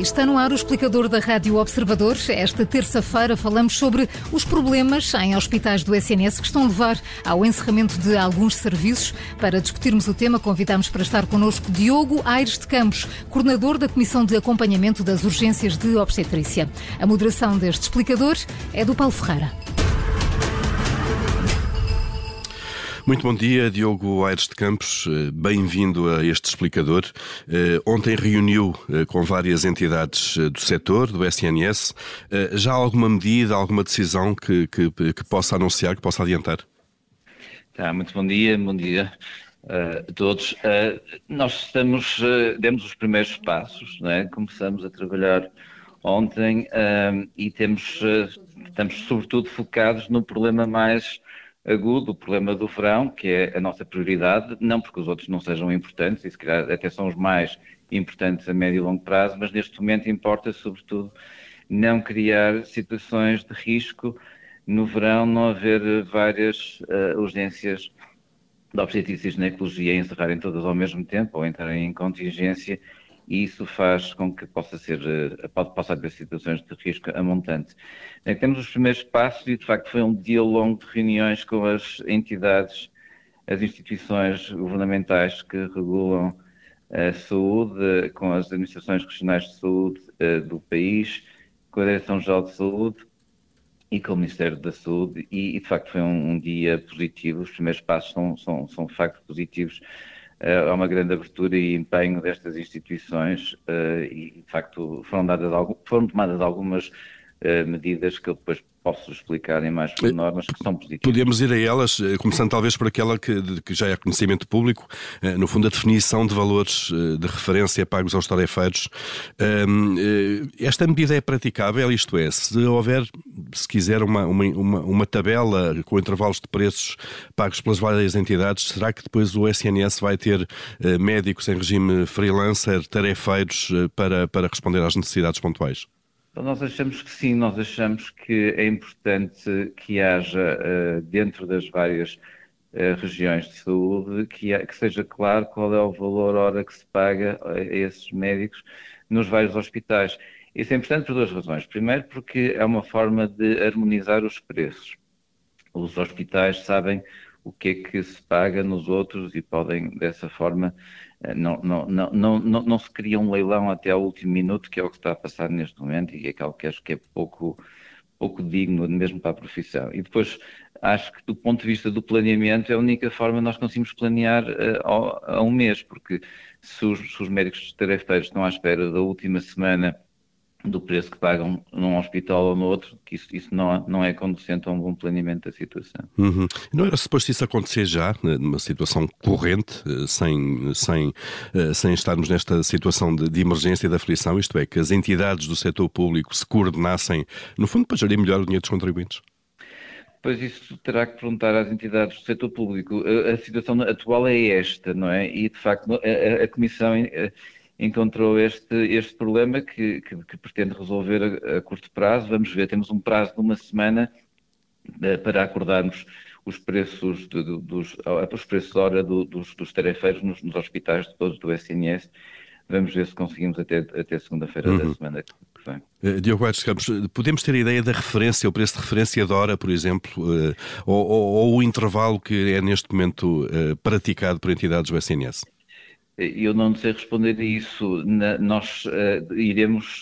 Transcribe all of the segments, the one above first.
Está no ar o explicador da Rádio Observador. Esta terça-feira falamos sobre os problemas em hospitais do SNS que estão a levar ao encerramento de alguns serviços. Para discutirmos o tema, convidamos para estar connosco Diogo Aires de Campos, coordenador da Comissão de Acompanhamento das Urgências de Obstetrícia. A moderação deste explicador é do Paulo Ferreira. Muito bom dia, Diogo Aires de Campos, bem-vindo a este explicador. Ontem reuniu com várias entidades do setor, do SNS. Já há alguma medida, alguma decisão que possa anunciar, que possa adiantar? Muito bom dia a todos. Nós demos os primeiros passos, não é? Começamos a trabalhar ontem e estamos sobretudo focados no problema mais agudo, o problema do verão, que é a nossa prioridade, não porque os outros não sejam importantes, e se calhar até são os mais importantes a médio e longo prazo, mas neste momento importa sobretudo não criar situações de risco no verão, não haver várias urgências de obstetrícia e ginecologia encerrarem todas ao mesmo tempo ou entrarem em contingência, e isso faz com que possa haver situações de risco a montante. Temos os primeiros passos e, de facto, foi um dia longo de reuniões com as entidades, as instituições governamentais que regulam a saúde, com as administrações regionais de saúde do país, com a Direção-Geral de Saúde e com o Ministério da Saúde, e de facto foi um dia positivo. Os primeiros passos são de facto positivos. Há uma grande abertura e empenho destas instituições e, de facto, foram tomadas algumas medidas que eu depois posso explicar em mais pormenor, mas que são positivas. Podemos ir a elas, começando talvez por aquela que já é conhecimento público, no fundo a definição de valores de referência pagos aos tarefeiros. Esta medida é praticável, isto é, se quiser uma tabela com intervalos de preços pagos pelas várias entidades, será que depois o SNS vai ter médicos em regime freelancer, tarefeiros, para responder às necessidades pontuais? Nós achamos que sim, nós achamos que é importante que haja, dentro das várias regiões de saúde, que seja claro qual é o valor hora que se paga a esses médicos nos vários hospitais. Isso é importante por duas razões. Primeiro, porque é uma forma de harmonizar os preços. Os hospitais sabem o que é que se paga nos outros e podem, dessa forma, não se cria um leilão até ao último minuto, que é o que está a passar neste momento e é aquilo que acho que é pouco digno mesmo para a profissão. E depois acho que do ponto de vista do planeamento é a única forma de nós conseguimos planear a um mês, porque se os médicos tarefeiros estão à espera da última semana do preço que pagam num hospital ou no outro, que isso não é conducente a um bom planeamento da situação. Não era suposto isso acontecer já, numa situação corrente, sem estarmos nesta situação de emergência e de aflição, isto é, que as entidades do setor público se coordenassem, no fundo, para gerir melhor o dinheiro dos contribuintes? Pois isso terá que perguntar às entidades do setor público. A situação atual é esta, não é? E, de facto, a Comissão encontrou este problema que pretende resolver a curto prazo. Vamos ver, temos um prazo de uma semana para acordarmos os preços hora dos tarefeiros nos hospitais todos do SNS. Vamos ver se conseguimos até segunda-feira da semana que vem. Diogo Aires de Campos, podemos ter a ideia da referência, o preço de referência de hora, por exemplo, ou o intervalo que é neste momento praticado por entidades do SNS? Eu não sei responder a isso. Nós iremos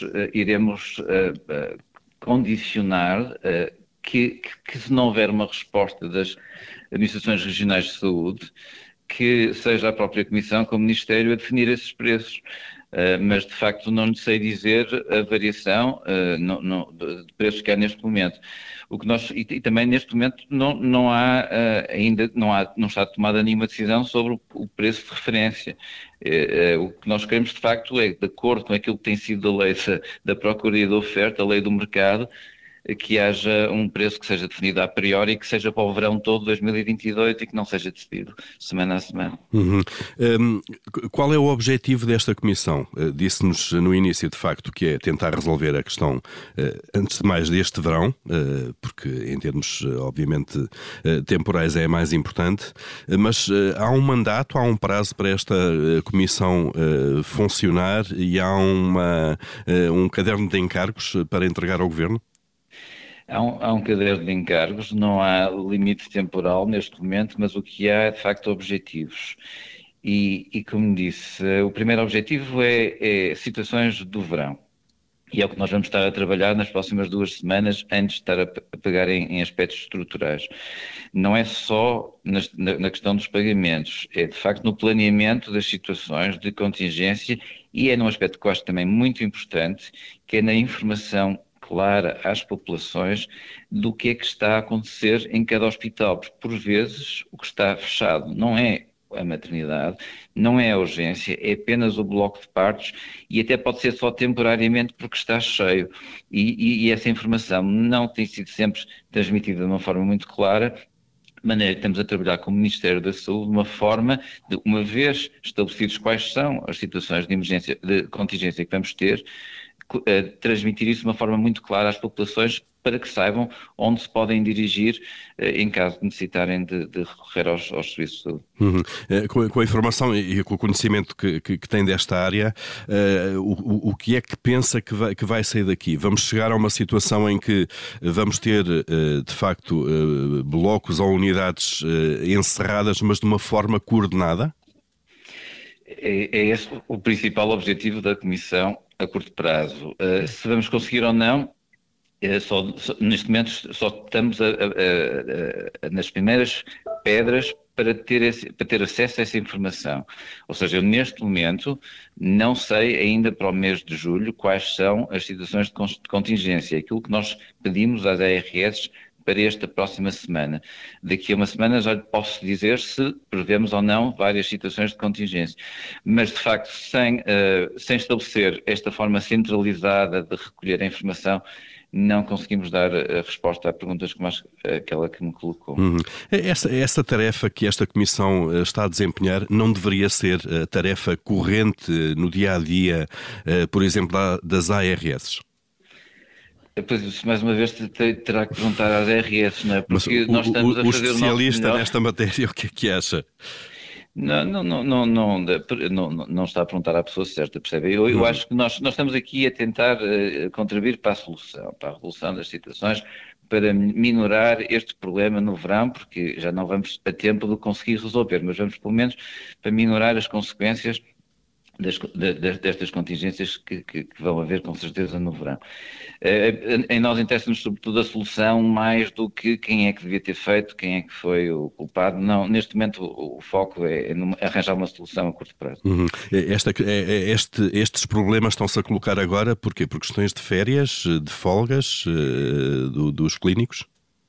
condicionar que se não houver uma resposta das administrações regionais de saúde, que seja a própria Comissão, como Ministério, a definir esses preços. Mas, de facto, não sei dizer a variação de preços que há neste momento. E também neste momento não está tomada nenhuma decisão sobre o preço de referência. O que nós queremos, de facto, é, de acordo com aquilo que tem sido a lei da procura e da oferta, a lei do mercado, que haja um preço que seja definido a priori e que seja para o verão todo de 2022 e que não seja decidido semana a semana. Qual é o objetivo desta comissão? Disse-nos no início, de facto, que é tentar resolver a questão, antes de mais, deste verão, porque em termos, obviamente, temporais é mais importante, mas há um mandato, há um prazo para esta comissão funcionar e há um caderno de encargos para entregar ao Governo? Há um caderno de encargos, não há limite temporal neste momento, mas o que há é, de facto, objetivos. E como disse, o primeiro objetivo é situações do verão. E é o que nós vamos estar a trabalhar nas próximas 2 semanas, antes de estar a pegar em aspectos estruturais. Não é só na questão dos pagamentos, é de facto no planeamento das situações de contingência e é num aspecto que eu acho também muito importante, que é na informação clara às populações do que é que está a acontecer em cada hospital, porque por vezes o que está fechado não é a maternidade, não é a urgência, é apenas o bloco de partos e até pode ser só temporariamente porque está cheio e essa informação não tem sido sempre transmitida de uma forma muito clara, de maneira que estamos a trabalhar com o Ministério da Saúde de uma forma de, uma vez estabelecidos quais são as situações de emergência, de contingência que vamos ter, transmitir isso de uma forma muito clara às populações para que saibam onde se podem dirigir em caso de necessitarem de recorrer aos serviços de saúde. Com a informação e com o conhecimento que tem desta área, o que é que pensa que vai sair daqui? Vamos chegar a uma situação em que vamos ter, de facto, blocos ou unidades encerradas, mas de uma forma coordenada? É esse o principal objetivo da Comissão a curto prazo. Se vamos conseguir ou não, neste momento só estamos nas primeiras pedras para ter acesso a essa informação. Ou seja, eu neste momento não sei ainda para o mês de julho quais são as situações de contingência. Aquilo que nós pedimos às ARS para esta próxima semana. Daqui a uma semana já lhe posso dizer se prevemos ou não várias situações de contingência. Mas, de facto, sem estabelecer esta forma centralizada de recolher a informação, não conseguimos dar a resposta a perguntas como aquela que me colocou. Essa tarefa que esta Comissão está a desempenhar não deveria ser a tarefa corrente no dia-a-dia, por exemplo, das ARS? Pois, mais uma vez, terá que perguntar às RS, não é? Porque nós estamos a fazer o especialista nesta matéria, o que é que acha? Não está a perguntar à pessoa certa, percebe? Eu acho que nós estamos aqui a tentar contribuir para a solução, para a resolução das situações, para minorar este problema no verão, porque já não vamos a tempo de conseguir resolver, mas vamos pelo menos para minorar as consequências destas contingências que vão haver com certeza no verão. Em nós interessa-nos sobretudo a solução mais do que quem é que devia ter feito, quem é que foi o culpado. Não, neste momento o foco é arranjar uma solução a curto prazo. Estes problemas estão-se a colocar agora porquê? Por questões de férias, de folgas dos clínicos?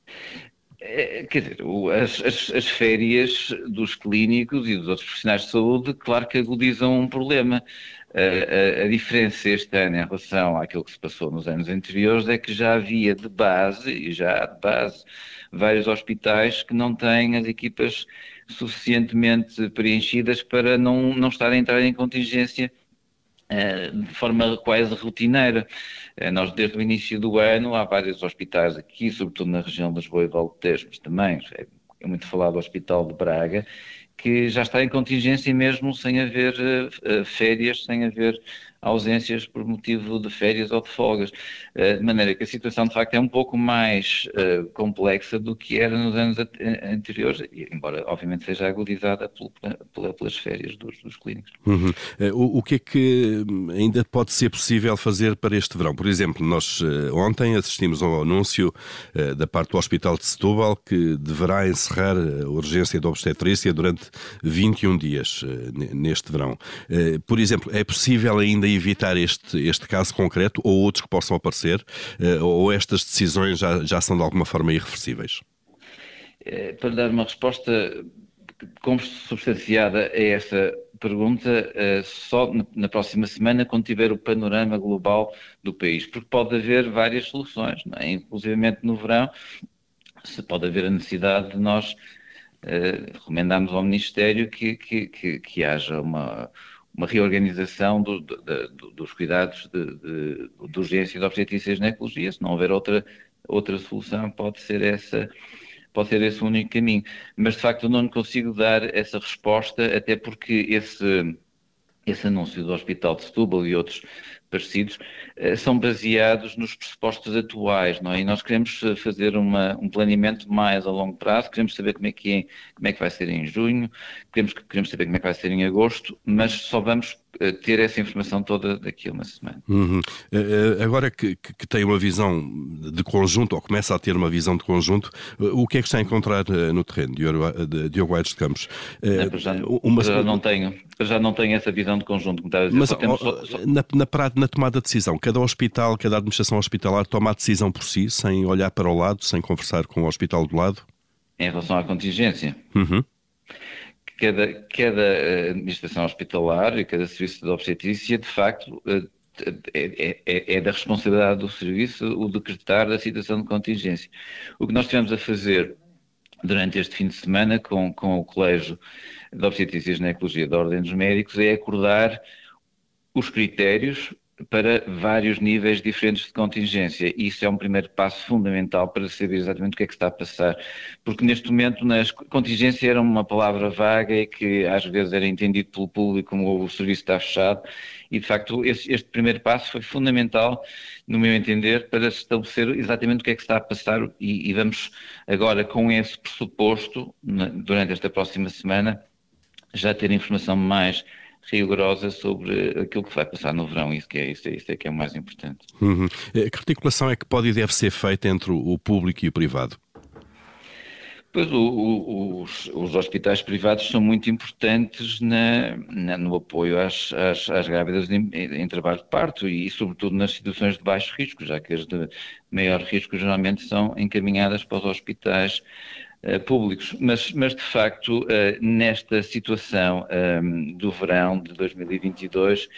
Quer dizer, as férias dos clínicos e dos outros profissionais de saúde, claro que agudizam um problema. A diferença este ano em relação àquilo que se passou nos anos anteriores é que já havia de base, e já há de base, vários hospitais que não têm as equipas suficientemente preenchidas para não estarem a entrar em contingência de forma quase rotineira. Nós, desde o início do ano, há vários hospitais aqui, sobretudo na região de Lisboa e do Alentejo, mas também é muito falado do Hospital de Braga, que já está em contingência mesmo sem haver férias, sem haver ausências por motivo de férias ou de folgas. De maneira que a situação, de facto, é um pouco mais complexa do que era nos anos anteriores, embora, obviamente, seja agudizada pelas férias dos clínicos. O que é que ainda pode ser possível fazer para este verão? Por exemplo, nós ontem assistimos ao anúncio da parte do Hospital de Setúbal que deverá encerrar a urgência de obstetrícia durante 21 dias neste verão. Por exemplo, é possível ainda evitar este caso concreto ou outros que possam aparecer, ou estas decisões já são de alguma forma irreversíveis? Para dar uma resposta substanciada a essa pergunta só na próxima semana, quando tiver o panorama global do país, porque pode haver várias soluções, não é? Inclusivamente no verão, se pode haver a necessidade de nós recomendarmos ao Ministério que haja uma reorganização dos cuidados de urgência e de obstetrícia e ginecologia. Se não houver outra solução, pode ser esse o único caminho. Mas, de facto, eu não consigo dar essa resposta, até porque esse anúncio do Hospital de Setúbal e outros parecidos são baseados nos pressupostos atuais, não é? E nós queremos fazer um planeamento mais a longo prazo, queremos saber como é que vai ser em junho, queremos saber como é que vai ser em agosto, mas só vamos ter essa informação toda daqui a uma semana. Agora que tem uma visão de conjunto, ou começa a ter uma visão de conjunto, o que é que está a encontrar no terreno, Diogo Aires de Campos? Já não tenho essa visão de conjunto, como estava a dizer. Mas na tomada de decisão, cada hospital, cada administração hospitalar toma a decisão por si, sem olhar para o lado, sem conversar com o hospital do lado? Em relação à contingência? Cada administração hospitalar e cada serviço de obstetrícia, de facto, é da responsabilidade do serviço o decretar a situação de contingência. O que nós estivemos a fazer durante este fim de semana com o Colégio de Obstetrícia e Ginecologia da Ordem dos Médicos é acordar os critérios para vários níveis diferentes de contingência. E isso é um primeiro passo fundamental para saber exatamente o que é que está a passar. Porque neste momento contingência era uma palavra vaga e que às vezes era entendido pelo público como o serviço está fechado. E de facto este primeiro passo foi fundamental, no meu entender, para estabelecer exatamente o que é que está a passar e vamos agora com esse pressuposto, durante esta próxima semana, já ter informação mais rigorosa sobre aquilo que vai passar no verão. Isso é que é o mais importante. Que articulação é que pode e deve ser feita entre o público e o privado? Pois os hospitais privados são muito importantes no apoio às grávidas em trabalho de parto e sobretudo nas situações de baixo risco, já que as de maior risco geralmente são encaminhadas para os hospitais públicos, mas de facto nesta situação do verão de 2022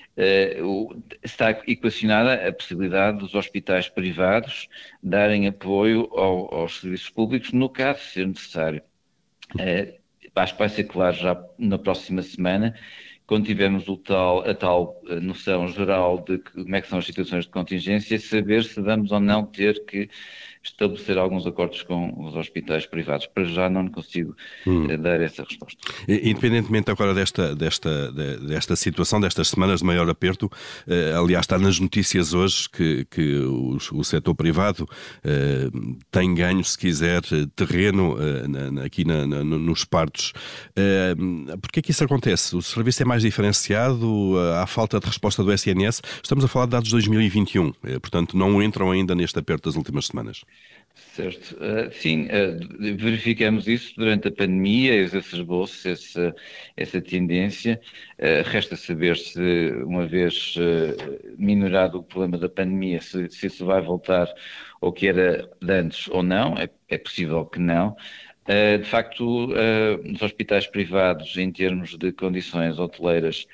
está equacionada a possibilidade dos hospitais privados darem apoio aos serviços públicos no caso de ser necessário. Acho que vai ser claro já na próxima semana, quando tivermos a tal noção geral de como é que são as situações de contingência, saber se vamos ou não ter que estabelecer alguns acordos com os hospitais privados. Para já não consigo dar essa resposta. Independentemente agora desta situação, destas semanas de maior aperto, aliás está nas notícias hoje que o setor privado tem ganho, se quiser, terreno aqui nos partos. Porquê que isso acontece? O serviço é mais diferenciado? Há falta de resposta do SNS? Estamos a falar de dados de 2021, portanto não entram ainda neste aperto das últimas semanas. Certo. Sim, verificamos isso durante a pandemia, exacerbou-se essa tendência. Resta saber se, uma vez minorado o problema da pandemia, se isso vai voltar ao que era de antes ou não. É possível que não. De facto, nos hospitais privados, em termos de condições hoteleiras,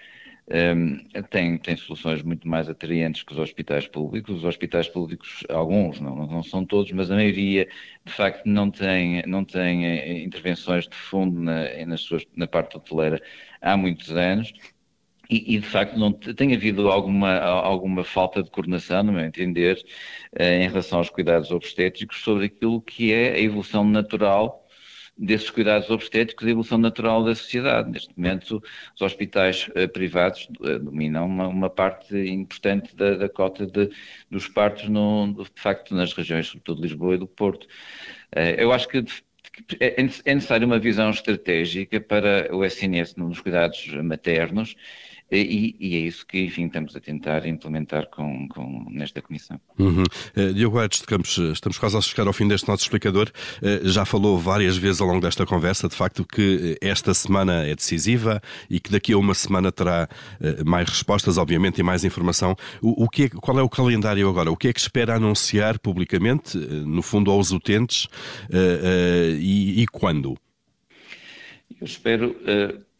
tem soluções muito mais atraentes que os hospitais públicos. Os hospitais públicos, alguns, não são todos, mas a maioria, de facto, não tem intervenções de fundo na parte hoteleira há muitos anos. E de facto não tem havido alguma falta de coordenação, no meu entender, em relação aos cuidados obstétricos, sobre aquilo que é a evolução natural desses cuidados obstétricos e a evolução natural da sociedade. Neste momento, os hospitais privados dominam uma parte importante da cota dos partos, de facto, nas regiões, sobretudo de Lisboa e do Porto. Eu acho que é necessária uma visão estratégica para o SNS nos cuidados maternos. E é isso que, enfim, estamos a tentar implementar nesta comissão. Diogo Aires de Campos, estamos quase a chegar ao fim deste nosso explicador. Já falou várias vezes ao longo desta conversa, de facto, que esta semana é decisiva e que daqui a uma semana terá mais respostas, obviamente, e mais informação. Qual é o calendário agora? O que é que espera anunciar publicamente, no fundo, aos utentes e quando? Eu espero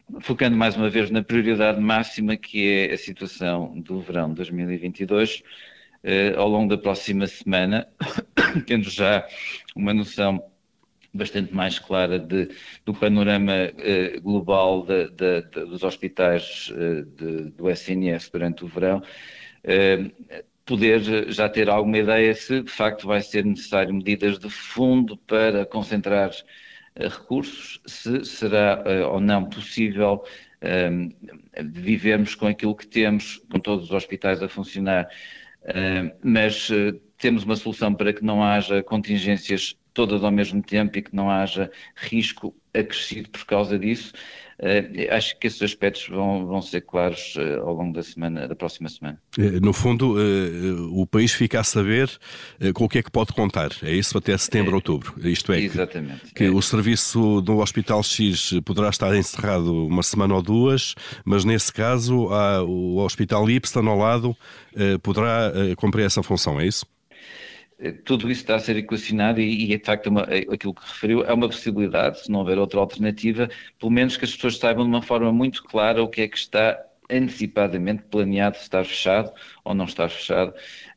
focando mais uma vez na prioridade máxima, que é a situação do verão de 2022, ao longo da próxima semana, tendo já uma noção bastante mais clara do panorama global dos hospitais do SNS durante o verão, poder já ter alguma ideia se de facto vai ser necessário medidas de fundo para concentrar recursos, se será ou não possível vivermos com aquilo que temos, com todos os hospitais a funcionar, mas temos uma solução para que não haja contingências todas ao mesmo tempo e que não haja risco acrescido por causa disso. Acho que esses aspectos vão ser claros ao longo da próxima semana. No fundo, o país fica a saber com o que é que pode contar. É isso até setembro, outubro. Isto é, exatamente. Que o serviço do Hospital X poderá estar encerrado uma semana ou duas, mas nesse caso o Hospital Y ao lado poderá cumprir essa função, é isso? Tudo isso está a ser equacionado e de facto, aquilo que referiu é uma possibilidade, se não houver outra alternativa, pelo menos que as pessoas saibam de uma forma muito clara o que é que está antecipadamente planeado, se está fechado ou não está fechado,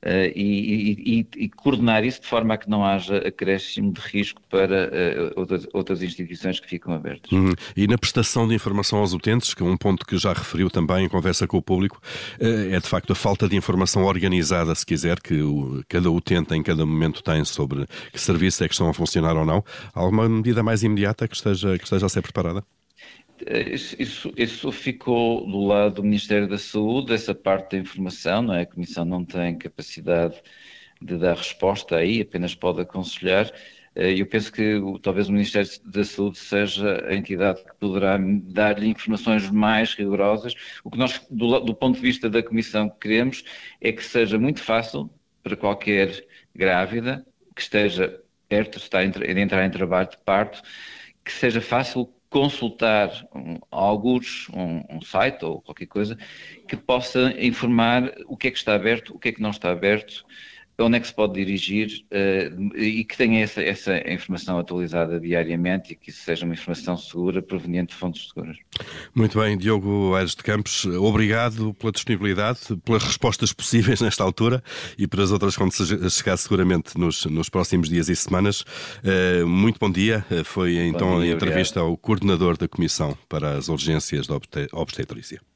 e coordenar isso de forma a que não haja acréscimo de risco para outras instituições que ficam abertas. E na prestação de informação aos utentes, que é um ponto que já referiu também em conversa com o público, é de facto a falta de informação organizada, se quiser, que cada utente em cada momento tem sobre que serviços é que estão a funcionar ou não. Há alguma medida mais imediata que esteja a ser preparada? Isso ficou do lado do Ministério da Saúde, essa parte da informação, não é? A Comissão não tem capacidade de dar resposta aí, apenas pode aconselhar. Eu penso que talvez o Ministério da Saúde seja a entidade que poderá dar-lhe informações mais rigorosas. O que nós, do ponto de vista da Comissão, queremos é que seja muito fácil para qualquer grávida que esteja perto de entrar em trabalho de parto, que seja fácil consultar um site ou qualquer coisa que possa informar o que é que está aberto, o que é que não está aberto, onde é que se pode dirigir e que tenha essa informação atualizada diariamente e que isso seja uma informação segura, proveniente de fontes seguras. Muito bem, Diogo Aires de Campos, obrigado pela disponibilidade, pelas respostas possíveis nesta altura e para as outras quando chegar seguramente nos próximos dias e semanas. Muito bom dia. Foi então a entrevista ao coordenador da Comissão para as Urgências da Obstetrícia.